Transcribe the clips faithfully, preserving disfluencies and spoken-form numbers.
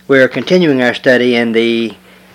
We're continuing our study in the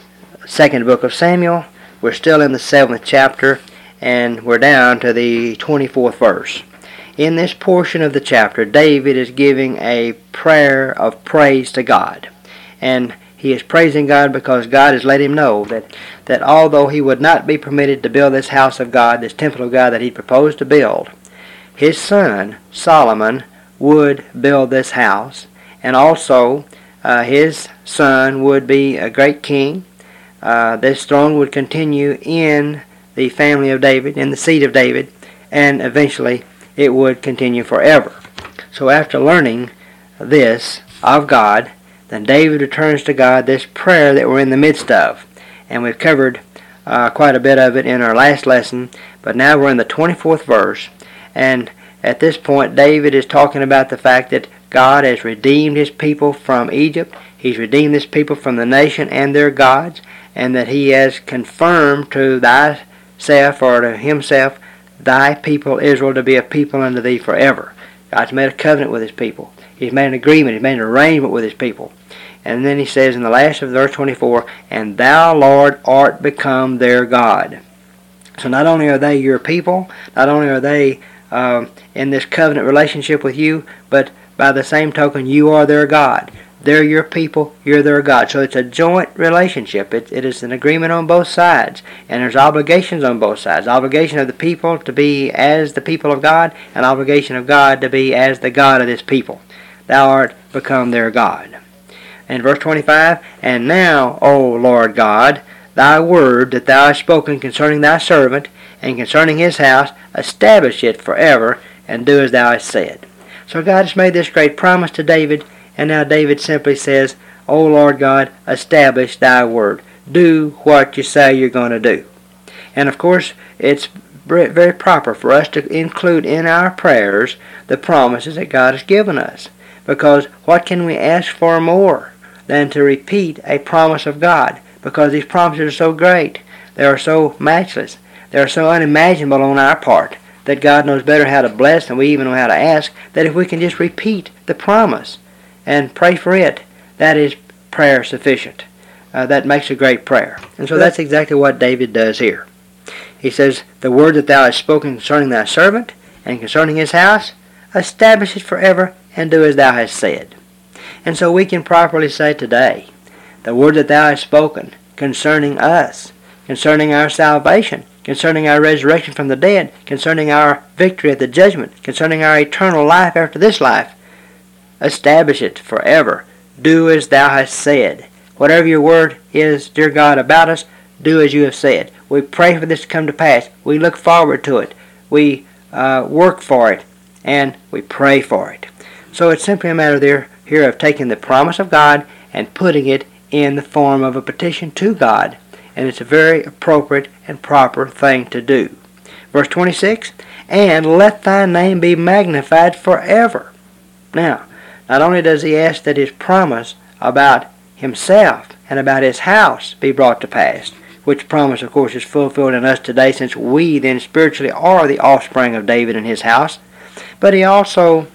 second book of Samuel. We're still in the seventh chapter, and we're down to the twenty-fourth verse. In this portion of the chapter, David is giving a prayer of praise to God. And he is praising God because God has let him know that, that although he would not be permitted to build this house of God, this temple of God that he proposed to build, his son, Solomon, would build this house, and also uh, his son would be a great king. Uh, this throne would continue in the family of David, in the seed of David, and eventually it would continue forever. So after learning this of God, then David returns to God this prayer that we're in the midst of. And we've covered uh, quite a bit of it in our last lesson, but now we're in the twenty-fourth verse, and at this point David is talking about the fact that God has redeemed his people from Egypt. He's redeemed this people from the nation and their gods, and that he has confirmed to thyself or to himself, thy people Israel to be a people unto thee forever. God's made a covenant with his people. He's made an agreement. He's made an arrangement with his people. And then he says in the last of verse twenty-four, and thou, Lord, art become their God. So not only are they your people, not only are they um, in this covenant relationship with you, but by the same token, you are their God. They're your people, you're their God. So it's a joint relationship. It, it is an agreement on both sides. And there's obligations on both sides. Obligation of the people to be as the people of God, and obligation of God to be as the God of this people. Thou art become their God. And verse twenty-five, and now, O Lord God, thy word that thou hast spoken concerning thy servant, and concerning his house, establish it forever, and do as thou hast said. So God has made this great promise to David, and now David simply says, O Lord God, establish thy word. Do what you say you're going to do. And of course, it's very proper for us to include in our prayers the promises that God has given us. Because what can we ask for more than to repeat a promise of God? Because these promises are so great. They are so matchless. They are so unimaginable on our part that God knows better how to bless than we even know how to ask, that if we can just repeat the promise and pray for it, that is prayer sufficient. Uh, that makes a great prayer. And so that's exactly what David does here. He says, the word that thou hast spoken concerning thy servant and concerning his house, establish it forever and do as thou hast said. And so we can properly say today, the word that thou hast spoken concerning us, concerning our salvation, concerning our resurrection from the dead, concerning our victory at the judgment, concerning our eternal life after this life, establish it forever. Do as thou hast said. Whatever your word is, dear God, about us, do as you have said. We pray for this to come to pass. We look forward to it. We uh, work for it. And we pray for it. So it's simply a matter there here of taking the promise of God and putting it in the form of a petition to God. And it's a very appropriate and proper thing to do. Verse twenty-six, and let thy name be magnified forever. Now, not only does he ask that his promise about himself and about his house be brought to pass, which promise, of course, is fulfilled in us today, since we then spiritually are the offspring of David and his house, but he also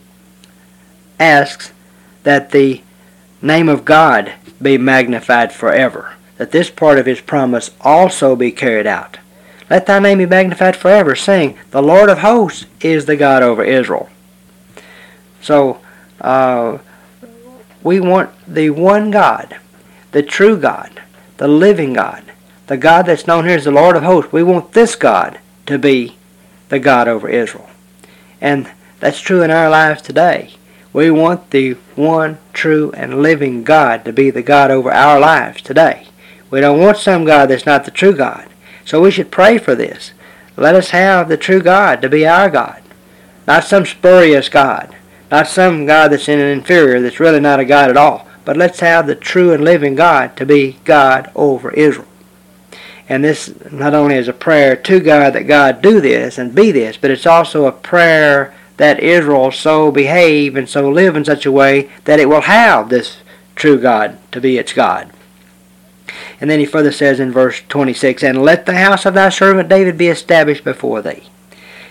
asks that the name of God be magnified forever, that this part of his promise also be carried out. Let thy name be magnified forever, saying, the Lord of hosts is the God over Israel. So, uh, we want the one God, the true God, the living God, the God that's known here as the Lord of hosts. We want this God to be the God over Israel. And that's true in our lives today. We want the one true and living God to be the God over our lives today. We don't want some God that's not the true God. So we should pray for this. Let us have the true God to be our God. Not some spurious God. Not some God that's in an inferior, that's really not a God at all. But let's have the true and living God to be God over Israel. And this not only is a prayer to God that God do this and be this, but it's also a prayer that Israel so behave and so live in such a way that it will have this true God to be its God. And then he further says in verse twenty-six, and let the house of thy servant David be established before thee.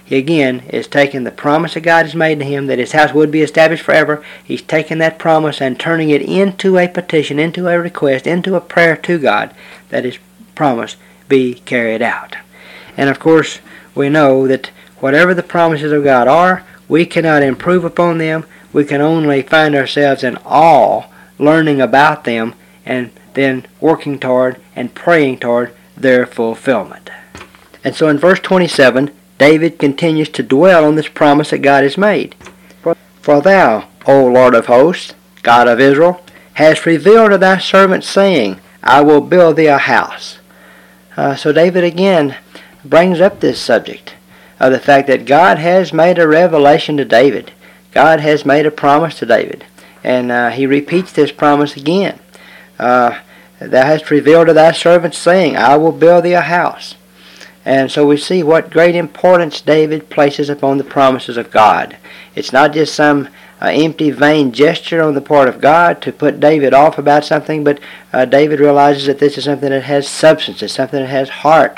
he again is taking the promise that God has made to him that his house would be established forever. He's taking that promise and turning it into a petition, into a request, into a prayer to God that his promise be carried out. And of course, we know that whatever the promises of God are, we cannot improve upon them. We can only find ourselves in awe, learning about them, and then working toward and praying toward their fulfillment. And so in verse twenty-seven, David continues to dwell on this promise that God has made. For, For thou, O Lord of hosts, God of Israel, hast revealed to thy servant, saying, I will build thee a house. Uh, so David again brings up this subject of the fact that God has made a revelation to David. God has made a promise to David. And uh, he repeats this promise again. Uh, thou hast revealed to thy servant, saying, I will build thee a house. And so we see what great importance David places upon the promises of God. It's not just some uh, empty, vain gesture on the part of God to put David off about something, but uh, David realizes that this is something that has substance. It's something that has heart.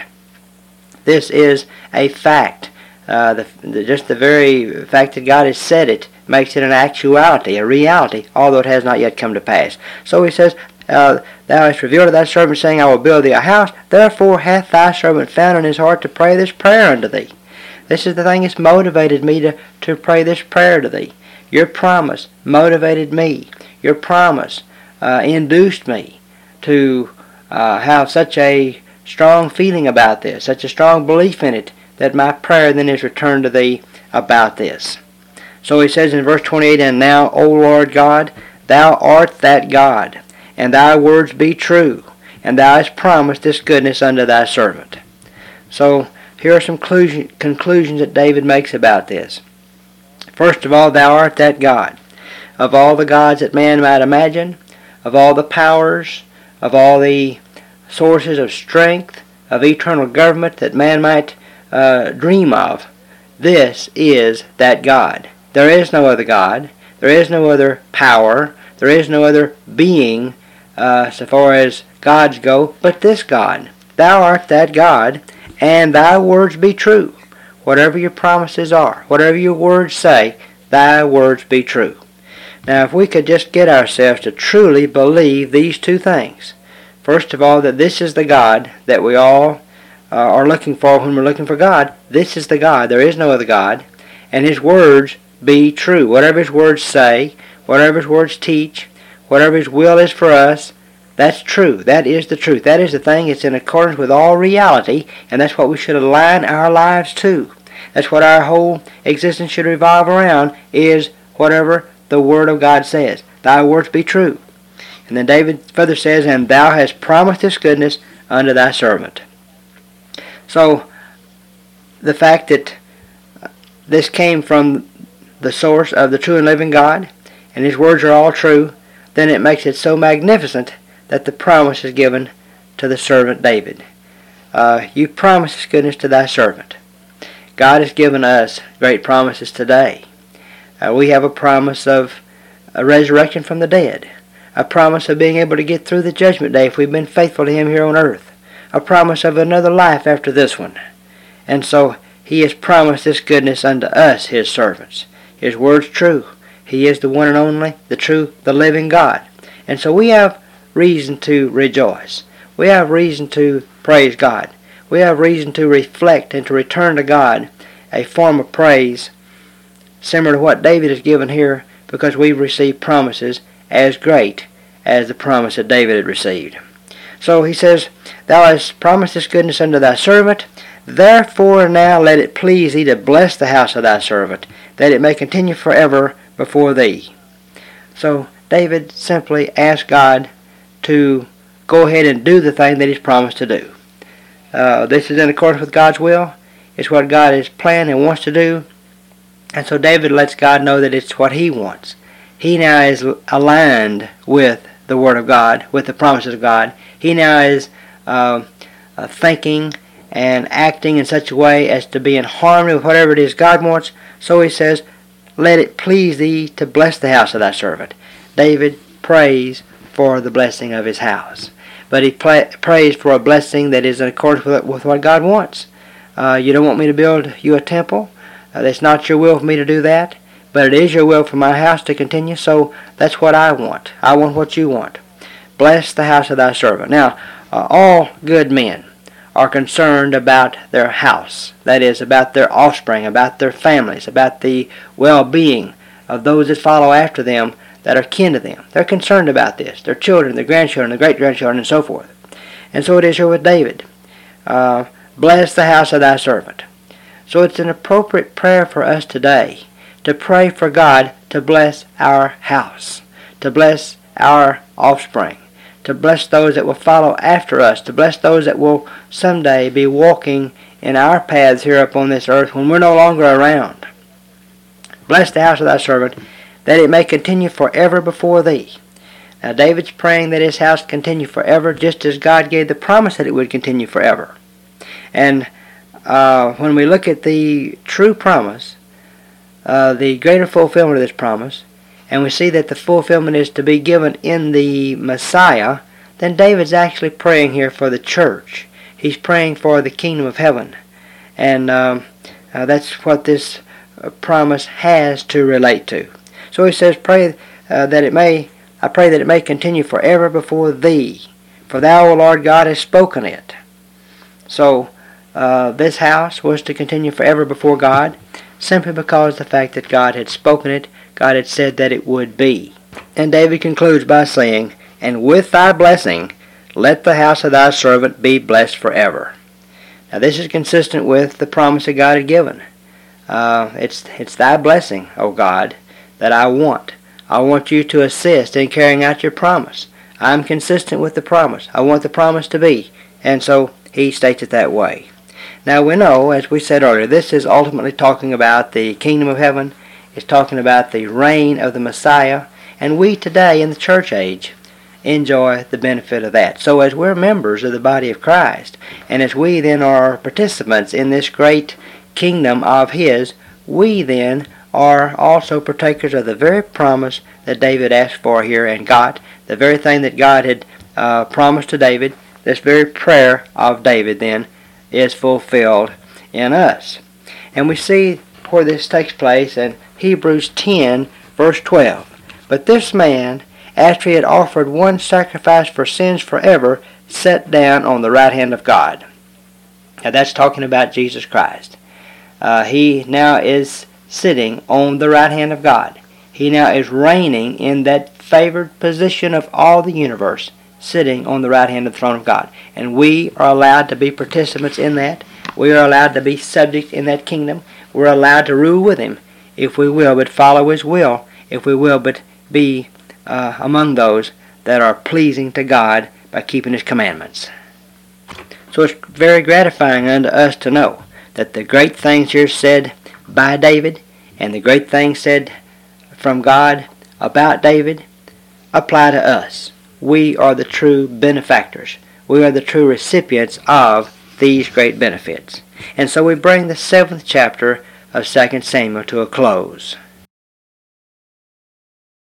This is a fact. Uh, the, the, just the very fact that God has said it makes it an actuality, a reality, although it has not yet come to pass. So he says, uh, Thou hast revealed to thy servant, saying, I will build thee a house. Therefore hath thy servant found in his heart to pray this prayer unto thee. This is the thing that's motivated me to, to pray this prayer to thee. Your promise motivated me. Your promise uh, induced me to uh, have such a strong feeling about this, such a strong belief in it, that my prayer then is returned to thee about this. So he says in verse twenty-eight, And now, O Lord God, thou art that God, and thy words be true, and thou hast promised this goodness unto thy servant. So here are some conclusion, conclusions that David makes about this. First of all, thou art that God. Of all the gods that man might imagine, of all the powers, of all the sources of strength, of eternal government that man might uh, dream of, this is that God. There is no other God. There is no other power. There is no other being uh, so far as gods go, but this God. Thou art that God, and thy words be true. Whatever your promises are, whatever your words say, thy words be true. Now, if we could just get ourselves to truly believe these two things. First of all, that this is the God that we all uh, are looking for when we're looking for God. This is the God. There is no other God. And his words be true. Whatever his words say, whatever his words teach, whatever his will is for us, that's true. That is the truth. That is the thing. It's in accordance with all reality, and that's what we should align our lives to. That's what our whole existence should revolve around, is whatever the Word of God says. Thy words be true. And then David further says, And thou hast promised this goodness unto thy servant. So, the fact that this came from the source of the true and living God, and his words are all true, then it makes it so magnificent that the promise is given to the servant David. Uh, you promise this goodness to thy servant. God has given us great promises today. Uh, we have a promise of a resurrection from the dead, a promise of being able to get through the judgment day if we've been faithful to him here on earth, a promise of another life after this one. And so he has promised this goodness unto us, his servants. His word's true. He is the one and only, the true, the living God. And so we have reason to rejoice. We have reason to praise God. We have reason to reflect and to return to God a form of praise similar to what David has given here, because we've received promises as great as the promise that David had received. So he says, Thou hast promised this goodness unto thy servant. Therefore now let it please thee to bless the house of thy servant, that it may continue forever before thee. So David simply asked God to go ahead and do the thing that he's promised to do. Uh, this is in accordance with God's will. It's what God has planned and wants to do. And so David lets God know that it's what he wants. He now is aligned with the Word of God, with the promises of God. He now is uh, uh, thinking and acting in such a way as to be in harmony with whatever it is God wants. So he says, Let it please thee to bless the house of thy servant. David prays for the blessing of his house. But he pray, prays for a blessing that is in accordance with, with what God wants. Uh, you don't want me to build you a temple? Uh, it's not your will for me to do that, but it is your will for my house to continue, so that's what I want. I want what you want. Bless the house of thy servant. Now, uh, all good men are concerned about their house, that is, about their offspring, about their families, about the well-being of those that follow after them that are kin to them. They're concerned about this, their children, their grandchildren, their great-grandchildren, and so forth. And so it is here with David. Uh, Bless the house of thy servant. So it's an appropriate prayer for us today to pray for God to bless our house, to bless our offspring, to bless those that will follow after us, to bless those that will someday be walking in our paths here upon this earth when we're no longer around. Bless the house of thy servant, that it may continue forever before thee. Now David's praying that his house continue forever, just as God gave the promise that it would continue forever. And uh, when we look at the true promise, uh, the greater fulfillment of this promise, and we see that the fulfillment is to be given in the Messiah, then David's actually praying here for the church. He's praying for the kingdom of heaven. And um, uh, that's what this uh, promise has to relate to. So he says, pray uh, that it may, I pray that it may continue forever before thee, for thou, O Lord God, hast spoken it. So uh, this house was to continue forever before God, simply because the fact that God had spoken it, God had said that it would be. And David concludes by saying, and with thy blessing, let the house of thy servant be blessed forever. Now this is consistent with the promise that God had given. Uh, it's, it's thy blessing, O God, that I want. I want you to assist in carrying out your promise. I'm consistent with the promise. I want the promise to be. And so he states it that way. Now we know, as we said earlier, this is ultimately talking about the kingdom of heaven. It's talking about the reign of the Messiah. And we today in the church age enjoy the benefit of that. So as we're members of the body of Christ, and as we then are participants in this great kingdom of his, we then are also partakers of the very promise that David asked for here and got, the very thing that God had uh, promised to David. This very prayer of David then is fulfilled in us. And we see where this takes place in Hebrews ten, verse twelve. But this man, after he had offered one sacrifice for sins forever, sat down on the right hand of God. Now that's talking about Jesus Christ. Uh, he now is sitting on the right hand of God. He now is reigning in that favored position of all the universe, sitting on the right hand of the throne of God. And we are allowed to be participants in that. We are allowed to be subject in that kingdom. We're allowed to rule with him, if we will but follow his will, if we will but be uh, among those that are pleasing to God by keeping his commandments. So it's very gratifying unto us to know that the great things here said by David and the great things said from God about David apply to us. We are the true benefactors. We are the true recipients of these great benefits. And so we bring the seventh chapter of Second Samuel to a close.